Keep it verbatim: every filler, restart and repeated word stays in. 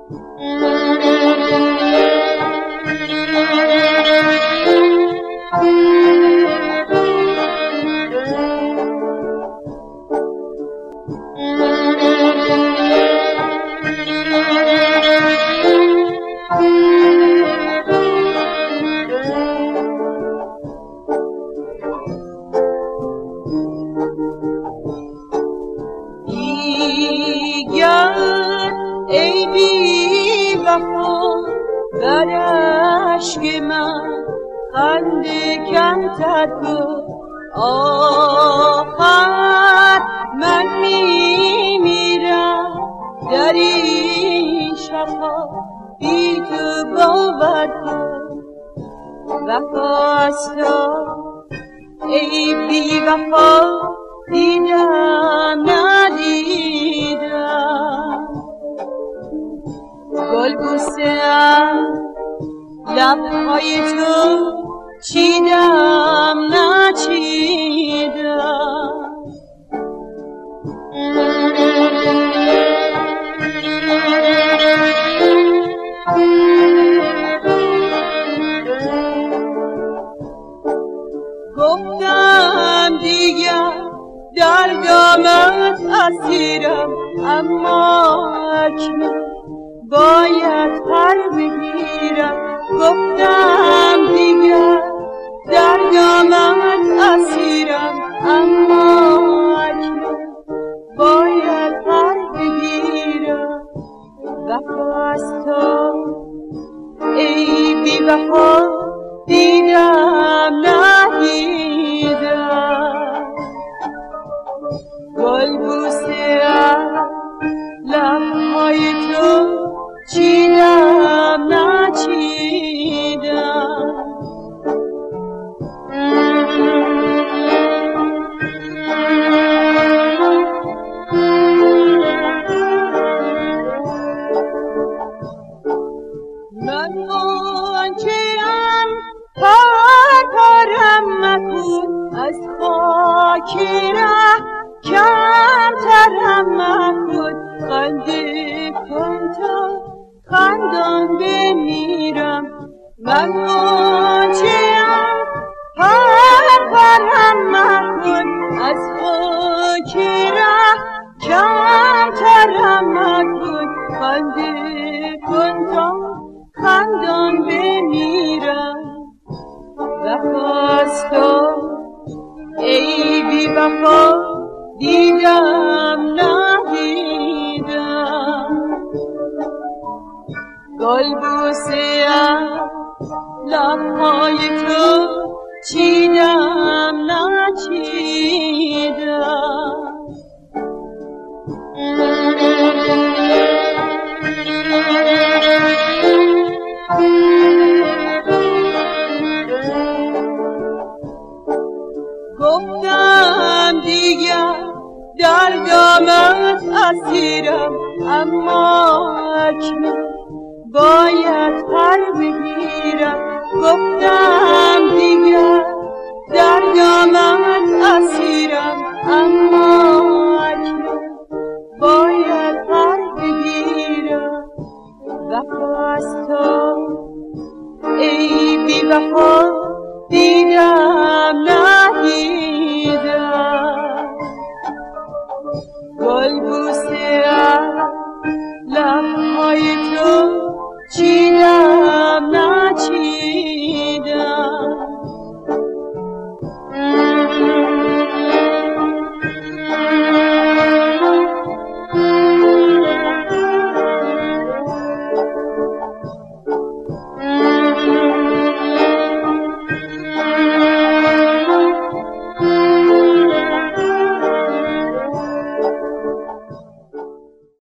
ای بی وفا بر عشق من خنده کمتر کن. آخر من میمیرم در این شبها، بی تو باور کن. وفا از تو ای بی وفا دیدم ندیدم، گل بوسه‌ام لبهای تو چیدم نچیدم. گفتم دیگر در دامت اسیرم، اما اکنون باید پر بگیرم. گفتم دیگر در دامت اسیرم، اما اکنون باید پر بگیرم. وفا از تو ای بی وفا دیدم ندیدم، گل بوسه‌ام لبهای تو چیدم نچیدم. من غنچه‌ام پر پرم مکن، از خاک ره کمترم مکن. خنده کن تا خندان بمیرم. من غنچه‌ام پر پرم مکن، از خاک ره کمترم مکن. خنده کن تا خندان بمیرم. وفا از تو ای بی وفا دیدم ندیدم، گل بوسه‌ام لبهای تو چیدم نچیدم. گفتم دیگر در دامت اسیرم، اما اکنون باید پر بگیرم. گفتم دیگر در دامت اسیرم، اما اکنون باید پر بگیرم. وفا از تو ای بی وفا دیدم ندیدم، گل بوسه‌ام لبهای تو چی